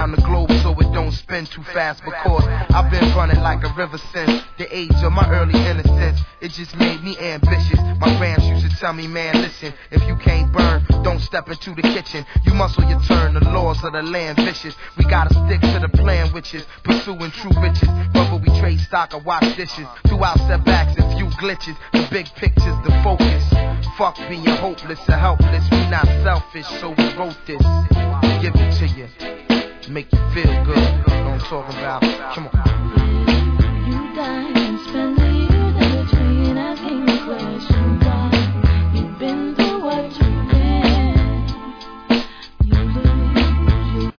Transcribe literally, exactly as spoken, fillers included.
around the globe so it don't spin too fast. Because I've been running like a river since the age of my early innocence. It just made me ambitious. My grams used to tell me, man, listen, if you can't burn, don't step into the kitchen. You muscle your turn, the laws of the land vicious. We gotta stick to the plan, which is pursuing true riches. Whether we trade stock or wash dishes, throughout setbacks and few glitches, the big picture's the focus. Fuck being hopeless or helpless, we not selfish, so we wrote this. Give it to you, make you feel good. You know what I'm talking about? Come on.